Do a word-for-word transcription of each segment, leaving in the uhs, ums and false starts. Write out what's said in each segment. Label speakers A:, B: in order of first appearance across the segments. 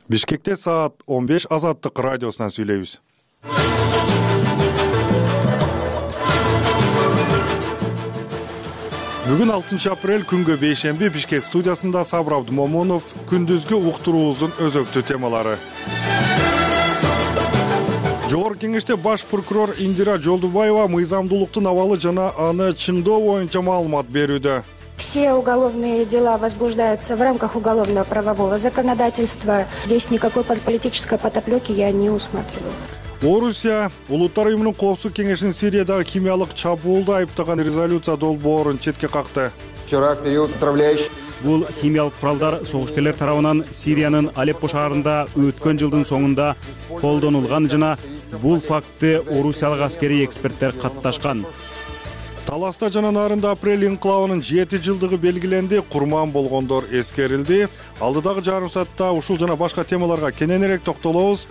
A: Бишкекте саат он беш Азаттык радиосунан сүйлөйбүз. Бүгүн алтынчы апрель күнгө бейшемби Бишкек студиясында Сабыр Абдумомунов күндүзгү уктуруубуздун өзөктүү темалары. Жогорку кеңеште баш прокурор Индира Жолдубаева мыйзамдуулуктун абалы жана аны чыңдоо боюнча маалымат берүүдө.
B: Все уголовные дела возбуждаются в рамках уголовно-правового законодательства. Здесь никакой политической подоплеки я не усматриваю.
A: Орусия Улуттар уюмунун коопсуздук кеңешинин Сириядагы химиялык чабуулду айыптаган резолюция долбоорун четке какты.
C: Вчера в период отравляющих.
D: Бул химиялык куралдар согушкерлер тарабынан Сириянын Алеппо шаарында өткөн жылдын соңунда колдонулган жана бул фактты орусиялык аскерий эксперттер катташкан.
A: Таласта жана Нарында апрель инкылабынын жети жылдыгы белгиленди, курман болгондор эскерилди. Алдыдагы жарым саатта ушул жана башка темаларга кененирээк токтолобуз.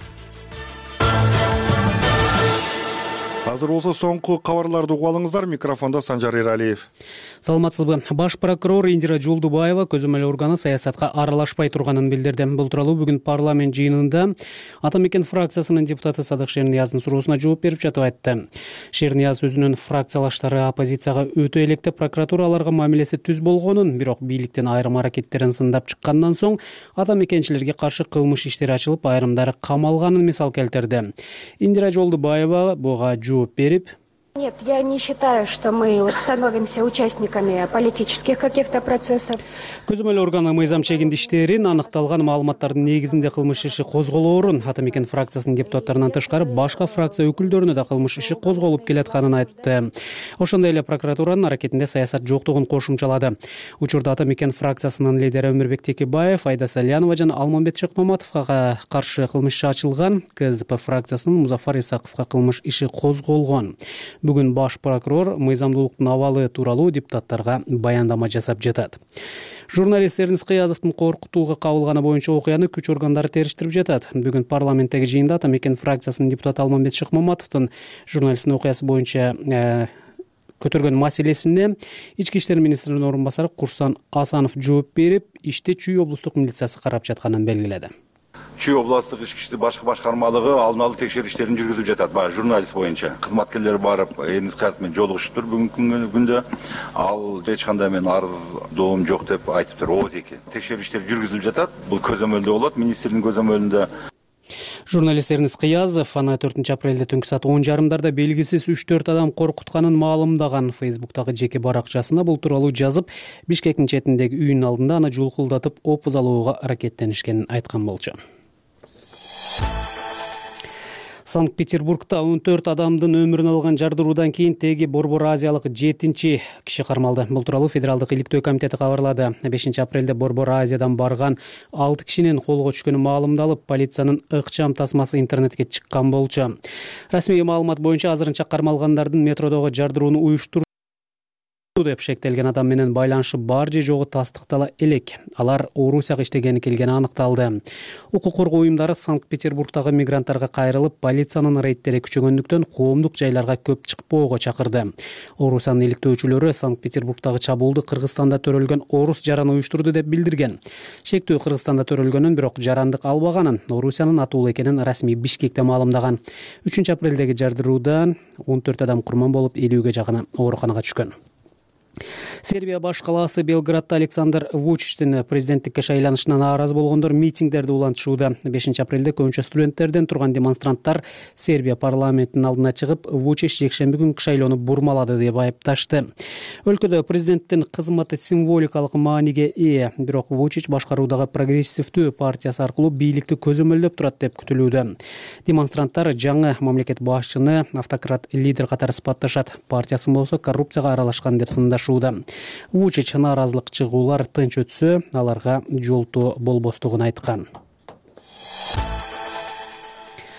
A: Азыр болсо соңку кабарларды угуп алыңыздар. Микрофондо Санжар Эралиев.
E: Саламатсызбы? Баш прокурор Индира Жолдубаева көзөмөл органы саясатка аралашпай турганын билдирди. Бул тууралуу бүгүн парламент жыйынында Ата Мекен фракциясынын депутаты Садык Шерниязовдун суроосуна жооп берип жатып айтты. Шерниязов өзүнүн фракциялаштары оппозицияга өтө электе прокуратура аларга мамилеси түз болгонун, бирок бийликтин айрым аракеттерин сындап чыккандан соң ата мекенчилерге каршы кылмыш иштери ачылып, айрымдары камалганын мисал келтирди. Индира Жолдубаева буга жооп берип:
B: Нет, я не считаю, что мы становимся участниками политических каких-то процессов.
E: Көзөмөл органы мыйзам чегинде иштерин, аныкталган маалыматтардын негизинде кылмыш иши козголоорун, Ата Мекен фракциясынын депутаттарынан тышкары башка фракция өкүлдөрүнө да кылмыш иши козголуп келатканын айтты. Ошондой эле прокуратуранын аракетинде саясат жоктугун кошумчалады. Учурда Ата Мекен фракциясынын лидери Өмүрбек Текебаев, Айда Салянова жана Алмамбет Шыкмаматовго каршы кылмыш иши ачылган, КЗП фракциясынын Музафар Исаковго кылмыш иши козголгон. Бүгүн баш прокурор мыйзамдуулуктун абалы тууралуу депутаттарга баяндама жасап жатат. Журналист Эрнис Кыязовдун коркутууга кабылганы боюнча окуяны күч органдары териштирип жатат. Бүгүн парламенттеги жыйында Ата Мекен фракциясынын депутаты Алмамбет Шыкмаматовдун журналисттин окуясы боюнча көтөргөн маселесине ички иштер министринин орун басары Курсан Асанов жооп берип, ишти Чүй облустук милициясы карап жатканын белгиледи.
F: Чүй областык ички иштер башкы башкармалыгы алдын алуу текшериштерин жүргүзүп жатат. Баягы журналист боюнча кызматкерлер барып, Эрнис Кыязов менен жолугушуптур бүгүнкү күндө. Ал эч кандай мен арыздоом жок деп айтыптыр. ооз эки текшериштер жүргүзүлүп жатат. Бул көзөмөлдө болот, министрдин көзөмөлүндө.
E: Журналист Эрнис Кыязов аны төртүнчү апрелде түнкү саат он жарымдарда белгисиз үч төрт адам коркутканын маалымдаган. Фейсбуктагы жеке баракчасына бул тууралуу жазып, Бишкектин четиндеги үйүнүн алдында аны жулкулдатып опуз алууга аракеттенишкенин айткан болчу. Санкт-Петербургда он төрт адамдын өмүрүн алган жардыруудан кийин теги Борбор Азиялык жетинчи киши кармалды. Бул тууралуу Федералдык иликтөө комитети кабарлады. бешинчи апрелде Борбор Азиядан барган алты кишинин колго түшкөнү маалымдалып, полициянын ыкчам тасмасы интернетке чыккан болчу. Расмий маалымат боюнча азырынча кармалгандардын метродогу жардырууну уюштуруп деп шектелген адам менен байланышы бар же жогу тастыктала элек. Алар Орусияга иштегени келгени аныкталды. Укук коргоо уюмдары Санкт-Петербургдагы мигранттарга кайрылып, полициянын рейдтери күчөгөндүктөн коомдук жайларга көп чыкпоого чакырды. Орусиянын иликтөөчүлөрү Санкт-Петербургдагы чабуулду Кыргызстанда төрөлгөн орус жараны уюштурду деп билдирген. Шектөө Кыргызстанда төрөлгөнүн, бирок жарандык албаганын, Орусиянын атуулу экенин расмий Бишкекте маалымдаган. үчүнчү апрелдеги жардыруудан он төрт адам курман болуп, элүүгө жакыны ооруканага түшкөн. Сербия баш калаасы Белградда Александр Вучичтин президенттикке шайланышына нааразы болгондор митингдерди улантышууда. бешинчи апрелде көбүнчө студенттерден турган демонстранттар Сербия парламентинин алдына чыгып, Вучич жекшемби күнкү шайлоону бурмалады деп айыпташты. Өлкөдө президенттин кызматы символикалык мааниге ээ, бирок Вучич башкаруудагы прогрессивдүү партиясы аркылуу бийликти көзөмөлдөп турат деп күтүлүүдө. Демонстранттар жаңы мамлекет башчыны автократ лидер катары сыпатташат. Партиясы болсо коррупцияга аралашкан деп сындашууда. Вучич нааразылык чыгуулар тынч өтсө, аларга жолтоо болбостугун айткан.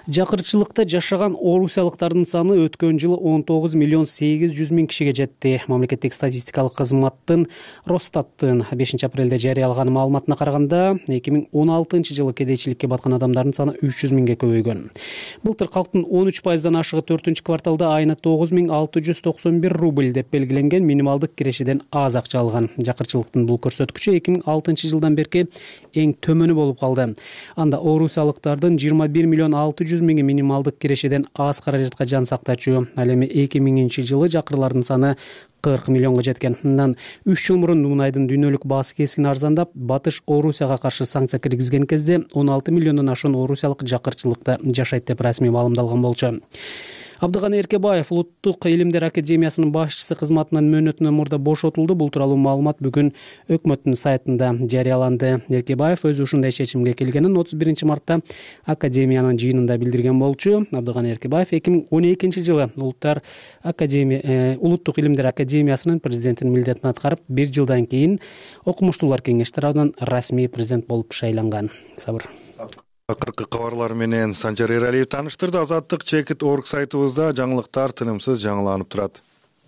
E: Жакырчылыкта жашаган орусиялыктардын саны өткөн жылы он тогуз миллион сегиз жүз миң кишиге жетти. Мамлекеттик статистикалык кызматтын Росстаттын бешинчи апрелде жарыялаган маалыматына караганда, эки миң он алтынчы жылы кедейчиликке баткан адамдардын саны үч жүз миңге көбөйгөн. Былтыр калктын он үч пайыздан ашыгы төртүнчү кварталда айына тогуз миң алты жүз токсон бир рубль деп белгиленген минималдык кирешеден аз акча алган. Жакырчылыктын бул көрсөткүчү эки миң алтынчы жылдан берки эң төмөнү болуп калды. Анда орусиялыктардын жыйырма бир миллион алты жүз миңи минималдык кирешеден аз каражатка жан сактачу. Ал эми эки миңинчи жылы жакырлардын саны кырк миллионго жеткен. Мындан үч жыл мурун мунайдын дүйнөлүк баасы кескин арзандап, Батыш Орусияга каршы санкция киргизген кезде он алты миллиондон ашуун орусиялык жакырчылыкта жашайт деп расмий маалымдалган болчу. Абдыганы Эркебаев Улуттук илимдер академиясынын башчысы кызматынан мөөнөтүнөн мурда бошотулду. Бул тууралуу маалымат бүгүн өкмөттүн сайтында жарыяланды. Эркебаев өзү ушундай чечимге келгенин отуз биринчи мартта академиянын жыйынында билдирген болчу. Абдыганы Эркебаев эки миң он экинчи жылы Улуттар академия Улуттук илимдер академиясынын президентинин милдетин аткарып, бир жылдан кийин окумуштуулар кеңеши тарабынан расмий президент болуп шайланган. Сабыр.
A: Акыркы кабарлар менен Санжар Эралиев тааныштырды. Азаттык чекит точка орг сайтыбызда жаңылыктар тынымсыз жаңыланып турат.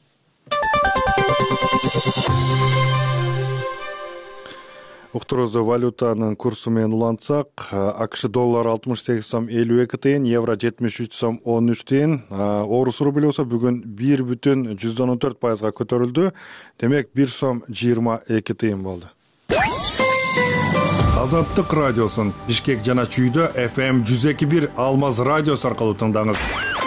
A: Уктурузду валютанын курсу менен улантсак, АКШ доллар алтымыш сегиз сом элүү эки тыйын, евро жетимиш үч сом он үч тыйын, орус рубль болсо бүгүн бир бүтүн жүздөн он төрт пайызга көтөрүлдү. Демек бир сом жыйырма эки тыйын болду. Азаттык радиосун Бишкек жана Чүйдө эф эм жүз эки бир Алмаз радиосу аркылуу тыңдаңыз.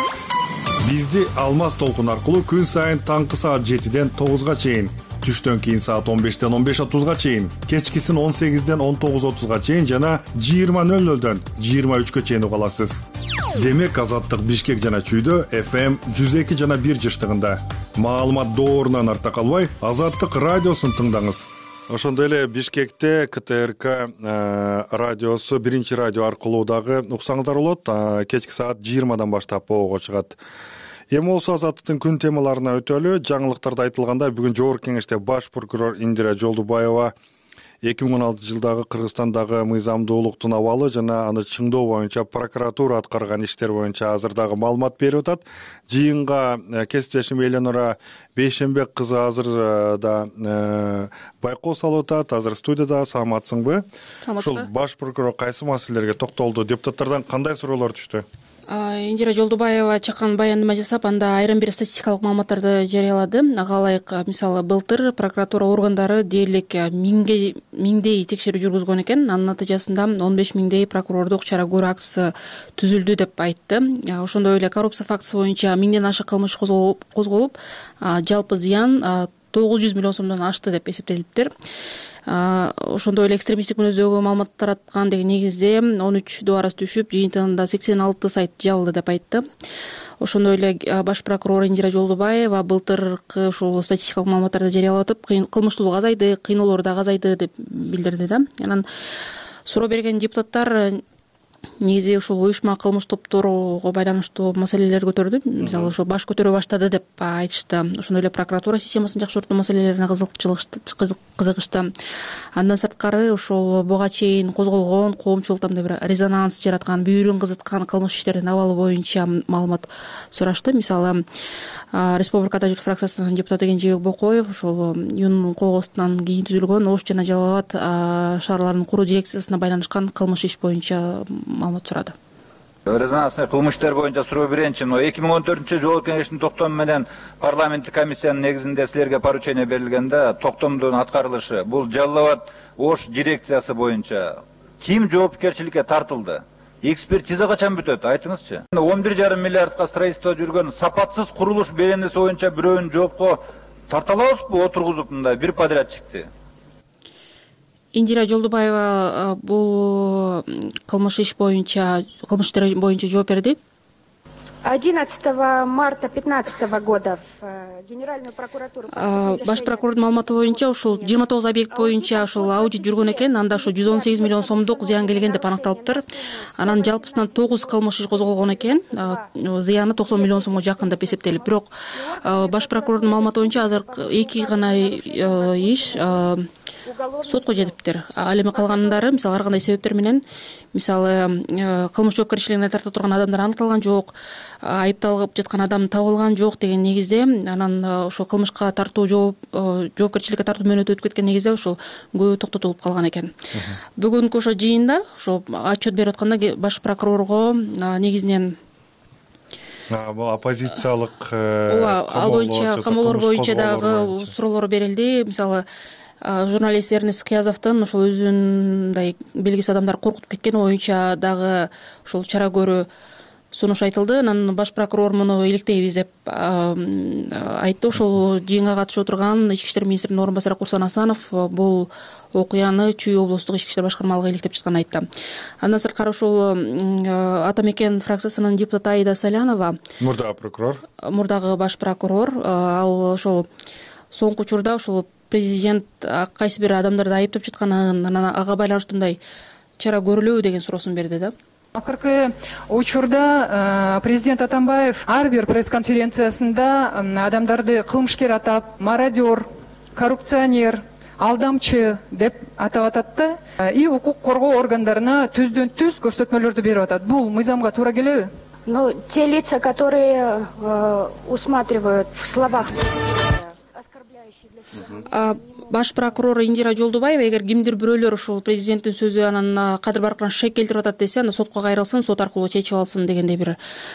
A: Бизди Алмаз толкун аркылуу күн сайын таңкы саат жетиден тогузга чейин, түштөн кийин саат он бештен он беш отузга чейин, кечкисин он сегизден он тогуз отузга чейин жана жыйырма нөл нөлдөн жыйырма үчкө чейин уга аласыз. Демек Азаттык Бишкек жана Чүйдө эф эм жүз эки жана бир жыштыгында. Маалымат доорунан арта калбай, Азаттык радиосун тыңдаңыз. Ошондой эле Бишкекте ка тэ эр ка радиосу биринчи радио аркылуу дагы уксаңыздар болот. Кечки саат жыйырмадан баштап боого чыгат. Эми болсо Азаттыктын күн темаларына өтөлү. Жаңылыктарда айтылгандай, бүгүн Жогорку Кеңеште баш прокурор Индира Жолдубаева эки миң он алтынчы жылдагы Кыргызстандагы мыйзамдуулуктун абалы жана аны чыңдоо боюнча прокуратура аткарган иштер боюнча азыр дагы маалымат берип атат. Жыйынга кесиптешим Эленора Бейшенбек кызы азыр да байкоо салып атат. Азыр студияда. Саламатсыңбы? Ушул баш прокурор кайсы маселелерге токтолду? Депутаттардан кандай суроолор түштү?
G: Индира Жолдубаева чакан баяндама жасап, анда айрым бир статистикалык маалыматтарды жарыялады. Ага ылайык, мисалы, былтыр прокуратура органдары дээрлик миңге миңдей текшерүү жүргүзгөн экен. Анын натыйжасында он беш миңдей прокурордук чара көрүү акциясы түзүлдү деп айтты. Ошондой эле коррупция фактысы боюнча миңден ашык кылмыш козголуп, жалпы зыян тогуз жүз миллион сомдон ашты деп эсептелиптир. Ошондой эле экстремисттик мүнөздөгү маалымат тараткан деген негизде он үч дуарас түшүп, жыйынтыгында сексен алты сайт жабылды деп айтты. Ошондой эле баш прокурор Индира Жолдубаева былтыркы ушул статистикалык маалыматтарды жарыялап атып, кылмыштуулук азайды, кыйноолор да азайды деп билдирди да. Анан суроо берген депутаттар негизи ушул уюшма кылмыш топторго байланыштуу маселелер көтөрдү. Мисалы, ошо баш көтөрө баштады деп айтышты. Ошондой эле прокуратура системасын жакшыртуу маселелерине кызыгышты. Андан сырткары ушул буга чейин козголгон, коомчулукта мындай бир резонанс жараткан, бүйүрүн кызыткан кылмыш иштердин абалы боюнча маалымат сурашты. Мисалы, Республикада Журт фракциясынын депутаты Кенжебек Бокоев ушул июнь когуусунан кийин түзүлгөн Ош жана Жалал Абад шаарларынын куруу дирекциясына байланышкан кылмыш иш боюнча маалымат сурады.
H: Резонансный кылмыш иштер боюнча суроо берейинчи. эки миң он төртүнчү Жогорку Кеңештин токтому менен парламенттик комиссиянын негизинде силерге поручение берилгенде токтомдун аткарылышы бул Жалал Абад Ош дирекциясы боюнча ким жоопкерчиликке тартылды? Экспертиза качан бүтөт? Айтыңызчы. он бир жарым миллиардка строительство жүргөн сапатсыз курулуш беренеси боюнча бирөөнү жоопко тарта алабызбы отургузуп мындай бир подрядчикти?
G: Индира Жолдубаева бул кылмыш иш боюнча, кылмыш иштер боюнча жооп берди.
B: одиннадцатого марта пятнадцатого года в Генеральную прокуратуру
G: баш прокурордун маалыматы боюнча ушул жыйырма тогуз объект боюнча ушул аудит жүргөн экен. Анда ошо жүз он сегиз миллион сомдук зыян келген деп аныкталыптыр. Анан жалпысынан тогуз кылмыш иш козголгон экен. Зыяны токсон миллион сомго жакын деп эсептелип, бирок баш прокурордун маалыматы боюнча азыр эки гана иш сотко жетиптир. Ал эми калгандары мисалы ар кандай себептер менен, мисалы кылмыш жоопкерчилигине тарта турган адамдар аныкталган жок, айыпталып жаткан адам табылган жок деген негизде, анан ошол кылмышка тартуу жоопкерчиликке тартуу мөөнөтү өтүп кеткен негизде ошол көбү токтотулуп калган экен. Бүгүнкү ошо жыйында ошо отчет берип атканда баш прокурорго негизинен
A: бул оппозициялык
G: ал боюнча камоолор боюнча дагы суроолор берилди. Мисалы журналист Эрнест Кыязовдун ошол өзүндай белгисиз адамдар коркутуп кеткени боюнча дагы ошол чара көрүү сунуш айтылды. Анан баш прокурор муну иликтейбиз деп айтты. Ошол жыйынга катышып отурган ички иштер министринин орун басары Курсан Асанов бул окуяны Чүй облустук ички иштер башкармалыгы иликтеп жатканын айтты. Андан сырткары ошол Ата Мекен фракциясынын депутаты Аида Салянова,
A: мурдагы прокурор,
G: мурдагы баш прокурор, ал ошол соңку учурда ошол президент кайсы бир адамдарды айыптап жатканын, анан ага байланыштуу мындай чара көрүлөбү деген суроосун берди да.
I: Акыркы учурда президент Атамбаев ар бир пресс-конференциясында адамдарды кылмышкер атап, мародер, коррупционер, алдамчы деп атап атат и укук коргоо органдарына түздөн түз көрсөтмөлөрдү берип атат. Бул мыйзамга туура келеби?
B: Ну, те лица, которые э, усматривают в словах оскорбляющие для себя.
G: Баш прокурор Индира Жолдубаева эгер кимдир бирөөлөр ушул президенттин сөзү анан кадыр баркынан шек келтирип атат десе, анда сотко кайрылсын, сот аркылуу чечип алсын дегендей бир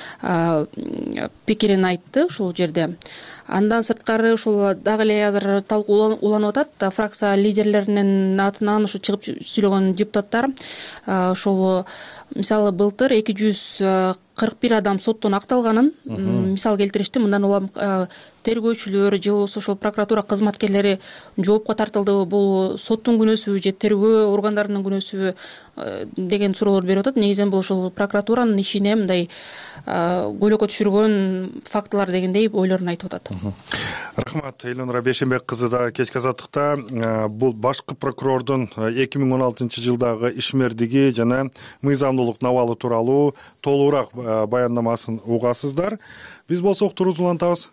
G: пикирин айтты ушул жерде. Андан сырткары ушул дагы эле азыр талкуу уланып атат. Фракция лидерлеринин атынан ушу чыгып сүйлөгөн депутаттар ошол мисалы былтыр эки жүз кырк бир адам соттон акталганын мисал келтиришти. Мындан улам тергөөчүлөр же болбосо ошол прокуратура кызматкерлери жоопко тартылды. Бул соттун күнөөсүбү же тергөө органдарынын күнөөсүбү деген суроолор берип атат. Негизинен бул ошол прокуратуранын ишине мындай көйлөккө түшүргөн фактылар дегендей ойлорун айтып атат.
A: Рахмат. Элнура Бейшенбек кызы да кечки азаттыкта бул башкы прокурордун эки миң он алтынчы жылдагы ишмердиги жана мыйзамдуулуктун абалы тууралуу толугураак баяндамасын угасыздар. Биз болсо уктуруубузду улантабыз.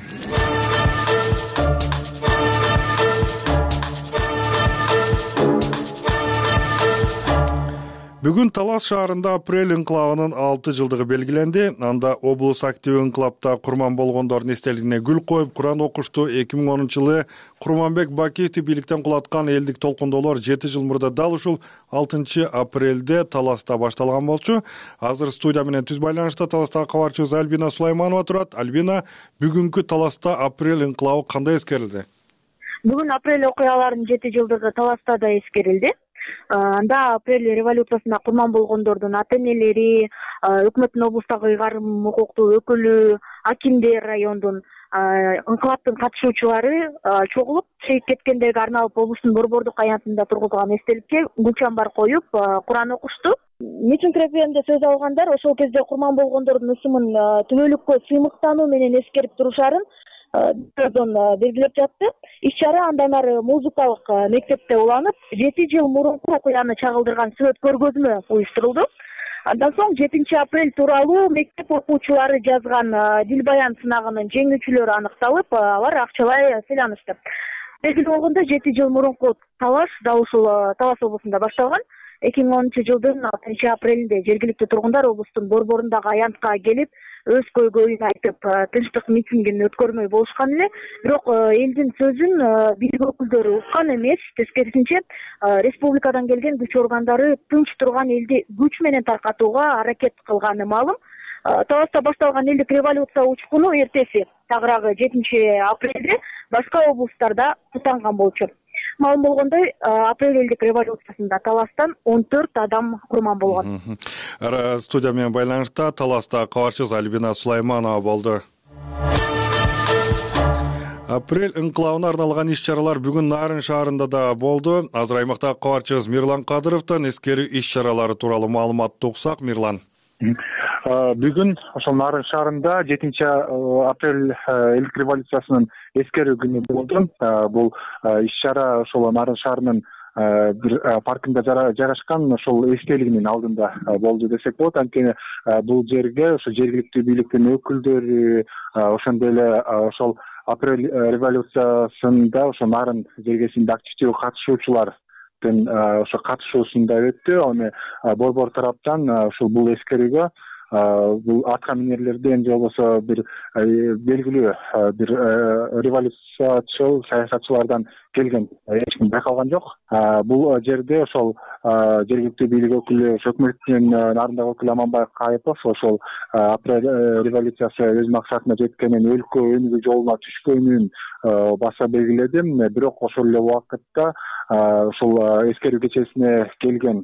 A: Бүгүн Талас шаарында апрель инкылабынын алты жылдыгы белгиленди. Анда облус актив инкылапта курман болгондордун эстелигине гүл коюп, Куран окушту. эки миң онунчу жылы Курманбек Бакиевди бийликтен кулаткан элдик толкундоолор жети жыл мурда дал ушул алтынчы апрелде Таласта башталган болчу. Азыр студия менен түз байланышта Таластагы кабарчыбыз Альбина Сулайманова турат. Альбина, бүгүнкү Таласта апрель инкылабы кандай эскерилди?
J: Бүгүн апрель окуяларынын жети жылдыгы Таласта да эскерилди. Анда апрель революциясына курман болгондордун ата энелери, өкмөттүн облустагы ыйгарым укуктуу өкүлү, акимдер, райондун инкылаптын катышуучулары чогулуп, шейит кеткендерге арналып облустун борбордук аянтында тургузулган эстеликке гүл чамбар коюп, Куран окушту. Митинг репрендумда сөз алгандар ошол кезде курман болгондордун ысымын түбөлүккө сыймыктануу менен эскерип турушарын белгилеп жатты. Иш-чара андан ары музыкалык мектепте уланып, жети жыл мурунку окуяны чагылдырган сүрөт көргөзмө уюштурулду. Андан соң жетинчи апрель тууралуу мектеп окуучулары жазган дил баян сынагынын жеңүүчүлөрү аныкталып, алар акчалай сыйланышты. Белгилүү болгондой, жети жыл мурунку талаш дал ушул Талас облусунда башталган. эки миң онунчу жылдын алтынчы апрелинде жергиликтүү тургундар облустун борборундагы аянтка келип, өз көйгөйүн айтып, тынчтык митингин өткөрмөй болушкан эле. Бирок элдин сөзүн бийлик өкүлдөрү уккан эмес, тескерисинче республикадан келген күч органдары тынч турган элди күч менен таркатууга аракет кылганы маалым. Таласта башталган элдик революция учкуну эртеси тагыраагы жетинчи апрелде башка облустарда тутанган болчу. Маалым болгондой, апрель элдик революциясында Таластан он төрт адам курман болгон.
A: Студия менен байланышта Таласта кабарчыбыз Альбина Сулайманова болду. Апрель инкылабына арналган иш-чаралар бүгүн Нарын шаарында да болду. Азыр аймактагы кабарчыбыз Мирлан Кадыровдон эскерүү иш-чаралары тууралуу маалыматты уксак. Мирлан.
K: Бүгүн ошол Нарын шаарында жетинчи апрель элдик революциясынын эскерүү күнү болду. Бул иш-чара ошол Нарын шаарынын бир паркында жайгашкан ошол эстелигинин алдында болду десек болот. Анткени бул жерге ошо жергиликтүү бийликтин өкүлдөрү, ошондой эле ошол апрель революциясында ошо Нарын жергесинде активдүү катышуучулардын ошо катышуусунда өттү. Аны борбор тараптан ушул бул эскерүүгө бул атка минерлерден же болбосо бир белгилүү бир революциячыл саясатчылардан келген эч ким байкалган жок. Бул жерде ошол жергиликтүү бийлик өкүлү, өкмөттүн нарындагы өкүлү Аманбай Кайыпов ошол апрель революциясы өз максатына жеткенин, өлкө өнүгүү жолуна түшкөнүн баса белгиледи. Бирок ошол эле убакытта ошол эскерүү кечесине келген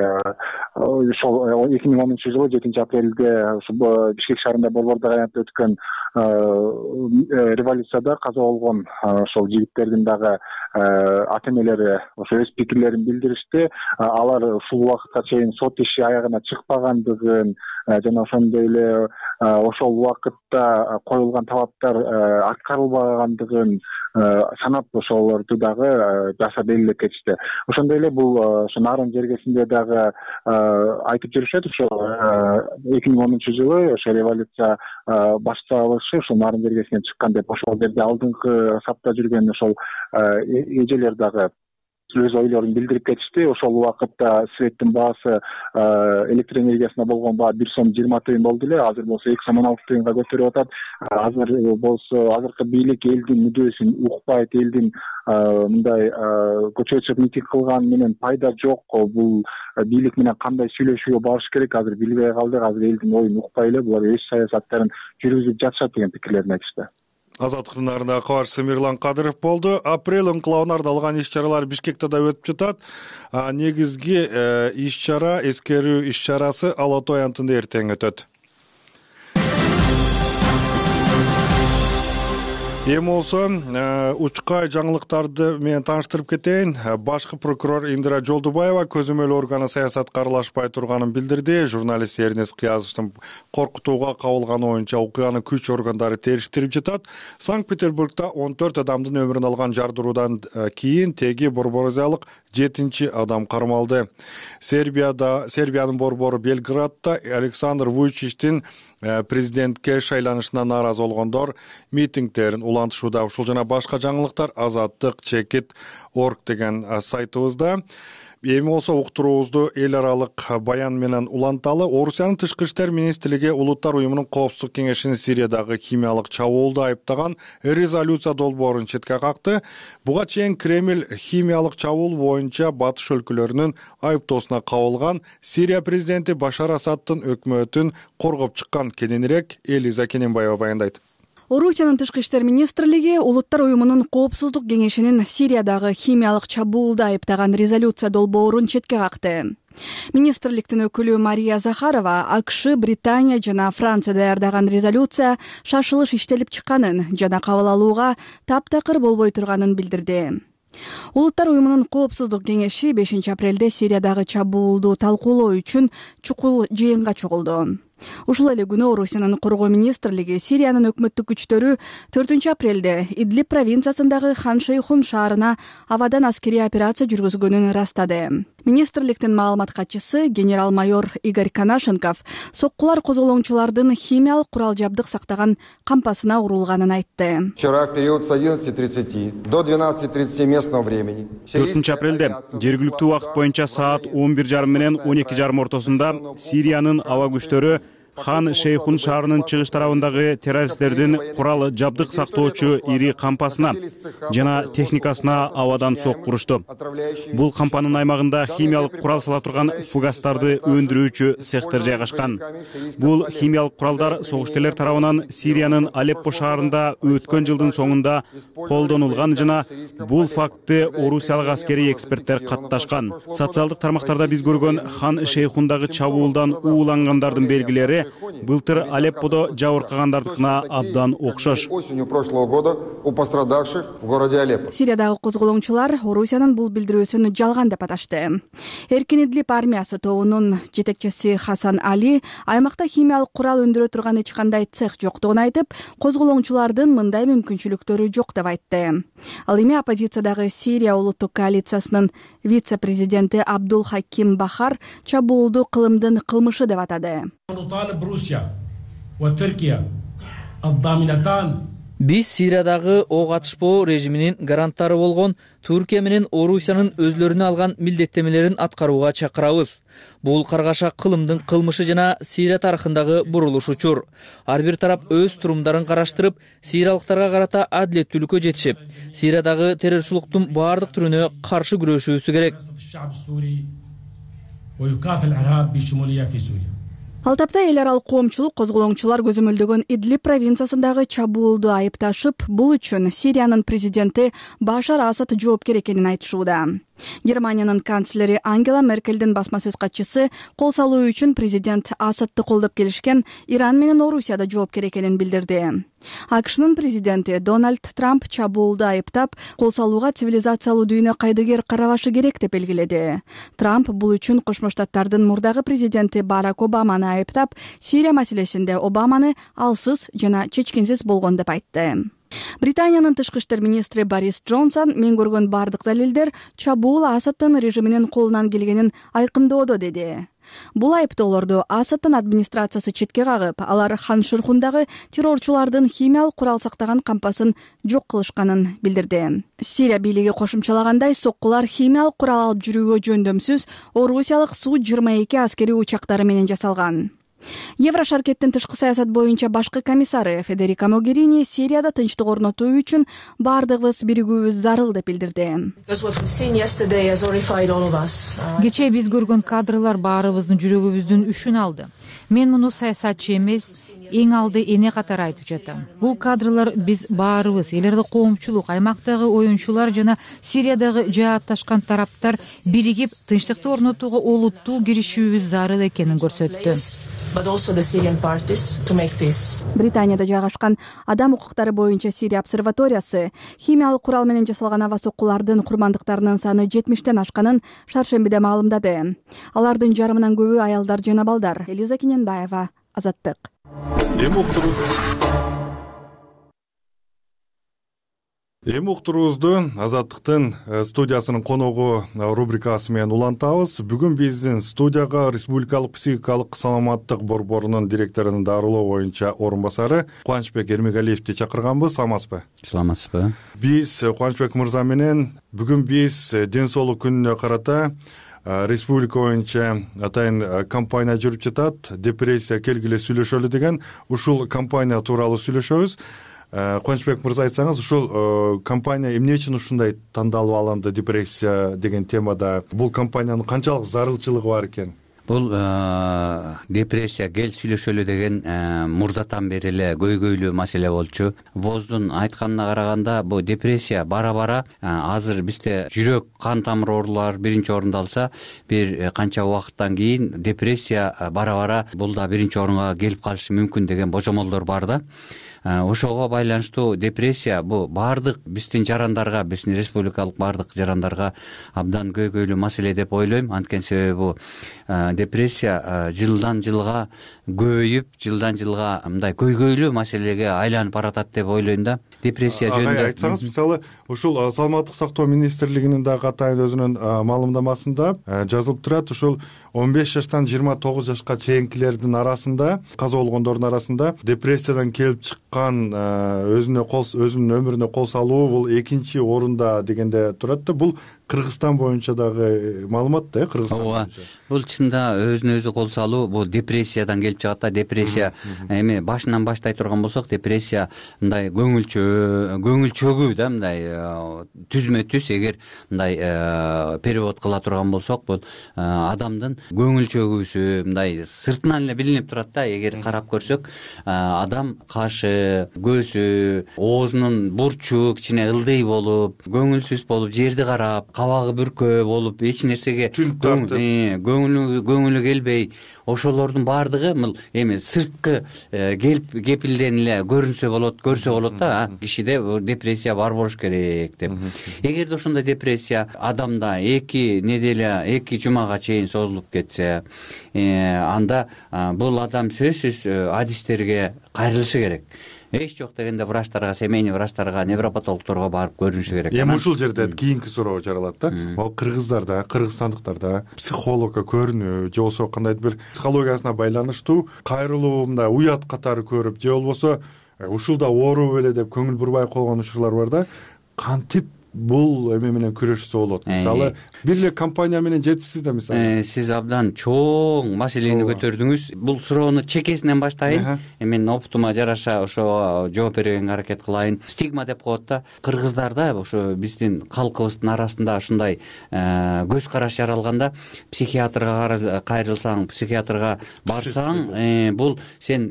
K: ошол эки миң онунчу жылы жетинчи апрелде Бишкек шаарында борбордук аянтта өткөн революцияда каза болгон ошол жигиттердин дагы ата энелери ошо өз пикирлерин билдиришти. Алар ушул убакытка чейин сот иши аягына чыкпагандыгын жана ошондой эле ошол убакытта коюлган талаптар аткарылбагандыгын санап ошолорду дагы баса белгилеп кетишти. Ошондой эле бул ошо Нарын жергесинде дагы айтып жүрүшөт. Ошо эки миң онунчу жылы ошо революция башталышы ошо Нарын жергесинен чыккан деп ошол жерде алдыңкы сапта жүргөн ошол эжелер дагы өз ойлорун билдирип кетишти. Ошол убакытта светтин баасы, электр энергиясына болгон баа бир сом жыйырма тыйын болду эле. Азыр болсо эки сом он алты тыйынга көтөрүп атат. Азыр болсо азыркы бийлик элдин мүдөөсүн укпайт, элдин мындай көчөгө чыгып митинг кылган менен пайда жок. Бул бийлик менен кандай сүйлөшүүгө барыш керек азыр билбей калдык. Азыр элдин оюн укпай эле булар өз саясаттарын жүргүзүп жатышат деген пикирлерин айтышты.
A: Азаттыктын нарындагы кабарчысы Мирлан Кадыров болду. Апрель ыңкылабына арналган иш-чаралар Бишкекте да өтүп жатат. Негизги иш-чара, эскерүү иш-чарасы Ала Тоо аянтында эртең өтөт. Эми болсо учкай жаңылыктарды менен тааныштырып кетейин. Башкы прокурор Индира Жолдубаева көзөмөл органы саясатка аралашпай турганын билдирди. Журналист Эрнест Кыязовдун коркутууга кабылганы боюнча окуяны күч органдары териштирип жатат. Санкт-Петербургда он төрт адамдын өмүрүн алган жардыруудан кийин теги борборозиялык жетинчи адам кармалды. Сербияда Сербиянын борбору Белградда Александр Вучичтин президентке шайланышына нааразы болгондор митингдерин улантышууда. Ушул жана башка жаңылыктар Азаттык чекит точка орг деген сайтыбызда. Эми болсо уктуруубузду эл аралык баян менен уланталы. Орусиянын тышкы иштер министрлиги Улуттар уюмунун коопсуздук кеңешинин Сириядагы химиялык чабуулду айыптаган резолюция долбоорун четке какты. Буга чейин Кремль химиялык чабуул боюнча батыш өлкөлөрүнүн айыптоосуна кабылган Сирия президенти Башар Асаддын өкмөтүн коргоп чыккан. Кененирээк Элиза Кененбаева баяндайт.
L: Орусиянын тышкы иштер министрлиги Улуттар уюмунун коопсуздук кеңешинин Сириядагы химиялык чабуулду айыптаган резолюция долбоорун четке какты. Министрликтин өкүлү Мария Захарова АКШ, Британия жана Франция даярдаган резолюция шашылыш иштелип чыкканын жана кабыл алууга таптакыр болбой турганын билдирди. Улуттар уюмунун коопсуздук кеңеши бешинчи апрелде Сириядагы чабуулду талкуулоо үчүн чукул жыйынга чогулду. Ушул эле күнү Орусиянын коргоо министрлиги Сириянын өкмөттүк күчтөрү төртүнчү апрелде Идлиб провинциясындагы Хан Шейхун шаарына абадан аскерий операция жүргүзгөнүн ырастады. Министрликтин маалымат катчысы генерал-майор Игорь Канашенков соккулар козголоңчулардын химиялык курал жабдык сактаган кампасына урулганын айтты.
C: Вчера в период с одиннадцати тридцати до двенадцати тридцати местного времени.
D: төртүнчү апрелде жергиликтүү убакыт боюнча саат он бир жарым менен он эки жарым ортосунда Сириянын аба күчтөрү Хан Шейхун шаарынын чыгыш тарабындагы террористтердин курал жабдык сактоочу ири кампасына жана техникасына абадан сок курушту. Бул кампанын аймагында химиялык курал сала турган фугастарды өндүрүүчү цехтер жайгашкан. Бул химиялык куралдар согушкерлер тарабынан Сириянын Алеппо шаарында өткөн жылдын соңунда колдонулган жана бул фактты орусиялык аскерий эксперттер катташкан. Социалдык тармактарда биз көргөн Хан Шейхундагы чабуулдан уулангандардын белгилери эле былтыр Алепподо жабыркагандардыкына абдан окшош.
C: Осенью прошлого года у пострадавших в городе Алеппо.
L: Сириядагы козголоңчулар Орусиянын бул билдирүүсүн жалган деп аташты. Эркин Идлиб армиясы тобунун жетекчиси Хасан Али аймакта химиялык курал өндүрө турган эч кандай цех жоктугун айтып, козголоңчулардын мындай мүмкүнчүлүктөрү жок деп айтты. Ал эми оппозициядагы Сирия улуттук коалициясынын вице-президенти Абдул Хаким Бахар чабуулду кылымдын кылмышы деп атады.
M: Биз Сириядагы ок атышпоо режиминин гаранттары болгон Түркия менен Орусиянын өзлөрүнө алган милдеттемелерин аткарууга чакырабыз. Бул каргаша кылымдын кылмышы жана Сирия тарыхындагы бурулуш учур. Ар бир тарап өз турумдарын караштырып, сириялыктарга карата адилеттүүлүккө жетишип, Сириядагы террорчулуктун баардык түрүнө каршы күрөшүүсү керек.
L: Ал тапта эл аралык коомчулук козголоңчулар көзөмөлдөгөн Идлиб провинциясындагы чабуулду айыпташып, бул үчүн Сириянын президенти Башар Асад жоопкер экенин айтышууда. Германиянын канцлери Ангела Меркелдин басма сөз катчысы кол салуу үчүн президент Асадты колдоп келишкен Иран менен Орусияда жоопкер экенин билдирди. АКШнын президенти Дональд Трамп чабуулду айыптап, кол салууга цивилизациялуу дүйнө кайдыгер карабашы керек деп белгиледи. Трамп бул үчүн Кошмо Штаттардын мурдагы президенти Барак Обаманы айыптап, Сирия маселесинде Обаманы алсыз жана чечкинсиз болгон деп айтты. Британиянын тышкы иштер министри Борис Джонсон мен көргөн бардык далилдер чабуул Асадтын режиминин колунан келгенин айкындоодо деди. Бул айыптоолорду Асадтын администрациясы четке кагып, алар Хан Шырхундагы террорчулардын химиялык курал сактаган кампасын жок кылышканын билдирди. Сирия бийлиги кошумчалагандай, соккулар химиялык курал алып жүрүүгө жөндөмсүз Орусиялык Су жыйырма эки аскери учактары менен жасалган. Еврошаркеттин тышкы саясат боюнча башкы комиссары Федерика Могерини Сирияда тынчтык орнотуу үчүн бардыгыбыз биригүүбүз зарыл деп билдирди.
N: Кечээ биз көргөн кадрлар баарыбыздын жүрөгүбүздүн үшүн алды. Мен муну саясатчы эмес, эң алды эне катары айтып жатам. Бул кадрлар биз баарыбыз, эл аралык коомчулук, аймактагы оюнчулар жана Сириядагы жаатташкан тараптар биригип тынчтыкты орнотууга олуттуу киришүүбүз зарыл экенин көрсөттү.
L: Британияда жайгашкан адам укуктары боюнча Сирия обсерваториясы химиялык курал менен жасалган аба соккулардын курмандыктарынын саны жетимиштен ашканын шаршембиде маалымдады. Алардын жарымынан көбү аялдар жана балдар. Элиза Киненбаева, Азаттык.
A: Эми уктуруубузду Азаттыктын студиясынын коногу рубрикасы менен улантабыз. Бүгүн биздин студияга Республикалык психикалык саламаттык борборунун директорунун дарылоо боюнча орун басары Кубанычбек Эрмегалиевди чакырганбыз. Саламатсызбы?
O: Саламатсызбы.
A: Биз Кубанычбек мырза менен бүгүн биз ден соолук күнүнө карата республика боюнча атайын кампания жүрүп жатат. Депрессия келгиле сүйлөшөлү деген ушул кампания тууралуу сүйлөшөбүз. Кубанычбек мырза, айтсаңыз, ушул компания эмне үчүн ушундай тандалып алынды, депрессия деген темада? Бул компаниянын канчалык зарылчылыгы бар экен?
O: Бул депрессия кел сүйлөшөлү деген мурдатан бери эле көйгөйлүү маселе болчу. ВОЗдун айтканына караганда, бул депрессия бара-бара азыр бизде жүрөк кан тамыр оорулар биринчи орунду алса, бир канча убакыттан кийин депрессия бара-бара бул да биринчи орунга келип калышы мүмкүн деген божомолдор бар да. Ошого байланыштуу депрессия бул бардык биздин жарандарга, биздин республикалык бардык жарандарга абдан көйгөйлүү маселе деп ойлойм. Анткени себеби бул депрессия жылдан жылга көбөйүп, жылдан жылга мындай көйгөйлүү маселеге айланып баратат деп ойлойм да. Депрессия жөнүндө
A: айтсаңыз, мисалы, ушул саламаттык сактоо министрлигинин дагы атайын өзүнүн маалымдамасында жазылып турат, ушул он беш жаштан жыйырма тогуз жашка чейинкилердин арасында, каза болгондордун арасында депрессиядан келип чыккан өзүнө кол өзүнүн өмүрүнө кол салуу бул экинчи орунда дегенде турат да. Бул Кыргызстан боюнча дагы маалымат да, Кыргызстан боюнча.
O: Бул чында өзүнө өзү кол салуу бул депрессиядан келип чыгат да. Депрессия эми башынан баштай турган болсок, депрессия мындай көңүлчө көңүл чөгүү да, мындай түзмө түз эгер мындай перевод кыла турган болсок, бул адамдын көңүл чөгүүсү мындай сыртынан эле билинип турат да. Эгер карап көрсөк, адам кашы, көзү, оозунун бурчу кичине ылдый болуп, көңүлсүз болуп, жерди карап, кабагы бүркөө болуп эч нерсеге көңүлү көңүлү келбей ошолордун баардыгы бул эми сырткы келип кепилден эле көрүнсө болот көрсө болот да кишиде депрессия бар болуш керек деп. Эгерде ошондой депрессия адамда эки неделя эки жумага чейин созулуп кетсе, анда бул адам сөзсүз адистерге кайрылышы керек. Эч жок дегенде врачтарга, семейный врачтарга, невропатологторго барып көрүнүшү керек.
A: Эми ушул жерде кийинки суроо жаралат да. Ал кыргыздарда, кыргызстандыктарда психологко көрүнүү же болбосо кандайдыр бир психологиясына байланыштуу кайрылуу мындай уят катары көрүп же болбосо ушул да оору беле деп көңүл бурбай койгон учурлар бар да. Кантип бул эме менен күрөшсө болот? Мисалы, бир эле компания менен жетишсиз да мисалы.
O: Сиз абдан чоң маселени көтөрдүңүз. Бул суроону чекесинен баштайын. Мен опытыма жараша ошо жооп берүүгө аракет кылайын. Стигма деп коет да. Кыргыздарда ошо биздин калкыбыздын арасында ушундай көз караш жаралганда, психиатрга кайрылсаң, психиатрга барсаң, бул сен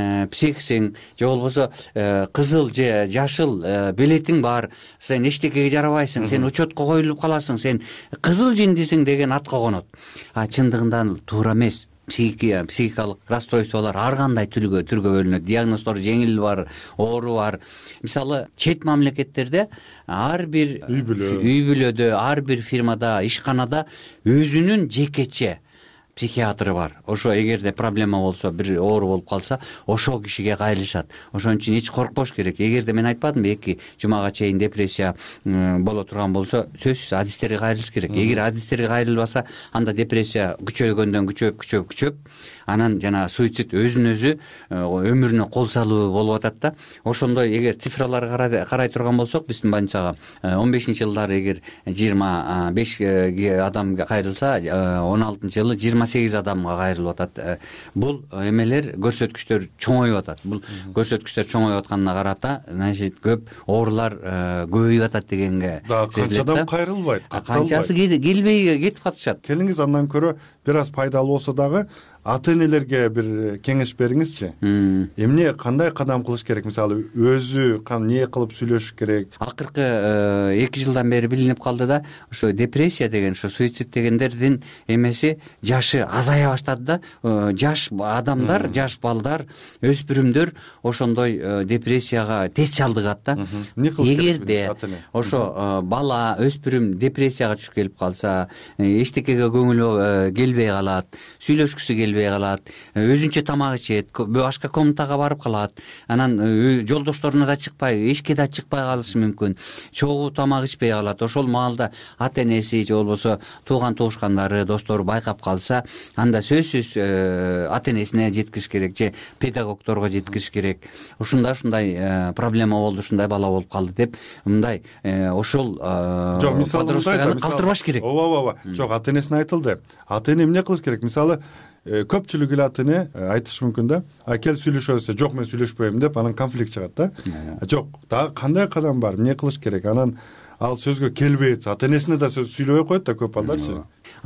O: психсиң же болбосо кызыл же жашыл билетиң бар, сен эчтекеге жарабайсың, сен учетко коюлуп каласың, сен кызыл жиндисиң деген атка конот. А чындыгында туура эмес. Психикалык расстройстволор ар кандай түргө түргө бөлүнөт. Диагноздор жеңил бар, оору бар. Мисалы, чет мамлекеттерде ар бир үй бүлөдө, ар бир фирмада, ишканада өзүнүн жекече психиатры бар. Ошо эгерде проблема болсо, бир оору болуп калса, ошол кишиге кайрылышат. Ошон үчүн эч коркпош керек. Эгерде мен айтпадымбы, эки жумага чейин депрессия боло турган болсо, сөзсүз адистерге кайрылыш керек. Эгер адистерге кайрылбаса, анда депрессия күчөйгөндөн күчөп, күчөп, күчөп, анан жана суицид өзүн өзү өмүрүнө кол салуу болуп атат да. Ошондой эгер цифраларга карай турган болсок, биздин больницага он бешинчи жылдары эгер жыйырма беш адамга кайрылса, он алтынчы жылы жыйырма сегиз адамга кайрылып атат. Бул эмелер көрсөткүчтөр чоңоюп атат. Бул көрсөткүчтөр чоңоюп атканына карата, значит, көп оорулар көбөйүп атат дегенге
A: сезилет да. Канча адам кайрылбайт,
O: канчасы келбей кетип катышат.
A: Келиңиз андан көрө бир аз пайдалуу болсо дагы ата-энелерге бир кеңеш бериңизчи. Эмне кандай кадам кылыш керек? Мисалы, өзү эмне кылып сүйлөшүш керек?
O: Акыркы эки жылдан бери билинип калды да, ошо депрессия деген, ошо суицид дегендердин эмеси жашы азая баштады да. Жаш адамдар, жаш балдар, өспүрүмдөр ошондой депрессияга тез чалдыгат да. Эгерде ошо бала, өспүрүм депрессияга түшүп келип калса, эчтекеге көңүлү келбей калат, сүйлөшкүсү келбей калат, өзүнчө тамак ичет, башка комнатага барып калат, анан жолдошторуна да чыкпай, эшикке да чыкпай калышы мүмкүн, чогуу тамак ичпей калат. Ошол маалда ата-энеси же болбосо тууган туушкандары, достору байкап калса, анда сөзсүз ата-энесине жеткириш керек же педагогторго жеткириш керек. Ушундай ушундай проблема болду, ушундай бала болуп калды деп, мындай ошол подростканы калтырбаш керек.
A: Ооба, ооба. Жок, ата-энесине айтылды. Ата-эне эмне кылыш керек? Мисалы, көпчүлүк эле ата-эне айтышы мүмкүн да. Акел сүйлөшөбүз десе, жок, мен сүйлөшпөйм деп, анан конфликт чыгат да. Жок, дагы кандай кадам бар? Эмне кылыш керек? Анан ал сөзгө келбей атса, ата-энесине да сөз сүйлөбөй коет да көп балдарчы.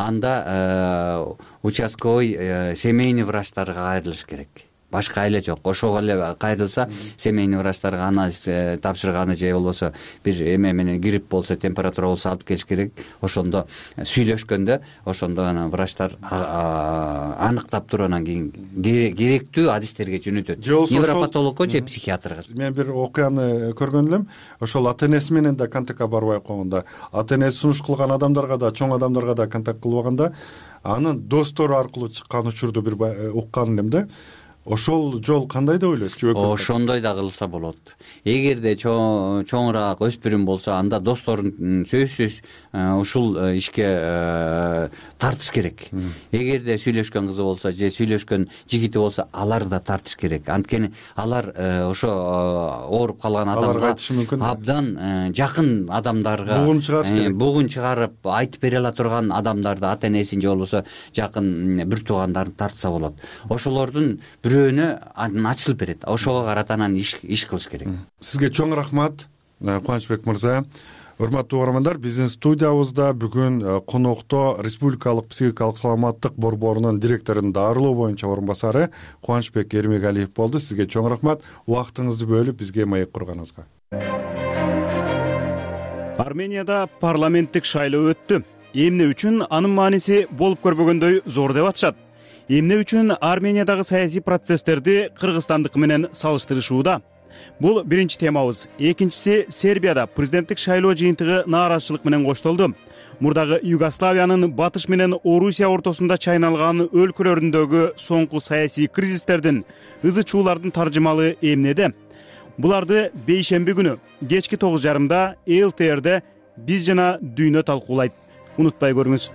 O: Анда участковый семейный врачтарга кайрылыш керек. Башка эле жок. Ошого эле кайрылса, семейный врачтарга анализ тапшырганы же болбосо бир эме менен грипп болсо, температура болсо алып келиш керек. Ошондо сүйлөшкөндө, ошондо анан врачтар аныктап туруп анан кийин керектүү адистерге жөнөтөт. Невропатологко же психиатрга.
A: Мен бир окуяны көргөн элем. Ошол ата-энеси менен да контактка барбай койгондо, ата-энеси сунуш кылган адамдарга да, чоң адамдарга да контакт кылбаганда, анын достору аркылуу чыккан учурду бир уккан элем да. Ошол жол кандай деп ойлойсуз?
O: Ошондой да кылса болот. Эгерде чоңураак өспүрүм болсо, анда досторун сөзсүз ушул ишке тартыш керек. Эгерде сүйлөшкөн кызы болсо же сүйлөшкөн жигити болсо, алар да тартыш керек. Анткени алар ошо ооруп калган адамга абдан жакын адамдарга
A: бугун чыгарыш керек.
O: Бугун чыгарып айтып бере ала турган адамдарды, ата-энесин же болбосо жакын бир туугандарын тартса болот. Ошолордун бирөөнө ачылып берет. Ошого карата анан иш кылыш керек.
A: Сизге чоң рахмат, Кубанычбек мырза. Урматтуу угармандар, биздин студиябызда бүгүн конокто Республикалык психикалык саламаттык борборунун директорунун дарылоо боюнча орун басары Кубанычбек Эрмегалиев болду. Сизге чоң рахмат, убактыңызды бөлүп бизге маек курганыңызга.
D: Арменияда парламенттик шайлоо өттү. Эмне үчүн анын мааниси болуп көрбөгөндөй зор деп атышат. Эмне үчүн Армениядагы саясий процесстерди Кыргызстандыкы менен салыштырышууда? Бул биринчи темабыз. Экинчиси, Сербияда президенттик шайлоо жыйынтыгы нааразычылык менен коштолду. Мурдагы Югославиянын батыш менен Орусия ортосунда чайналган өлкөлөрүндөгү соңку саясий кризистердин, ызы чуулардын таржымалы эмнеде? Буларды бейшемби күнү кечки тогуз жарымда эл ти эрде биз жана дүйнө талкуулайт. Унутпай көрүңүз.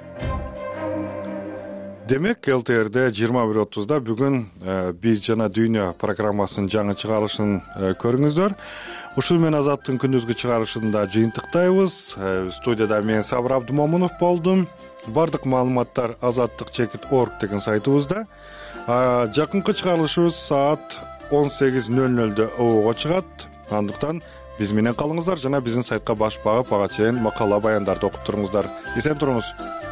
A: Демек, эл ти эрде жыйырма бир отузда бүгүн биз жана дүйнө программасынын жаңы чыгарылышын көрүңүздөр. Ушул менен Азаттын күндүзгү чыгарылышында жыйынтыктайбыз. Студияда мен Сабыр Абдымомунов болдум. Бардык маалыматтар азаттык чекит точка орг деген сайтыбызда. Жакынкы чыгарылышыбыз саат он сегиз нөл нөлдө оого чыгат. Андыктан биз менен калыңыздар жана биздин сайтка баш багып, ага чейин макала баяндарды окуп туруңуздар. Эсен туруңуз.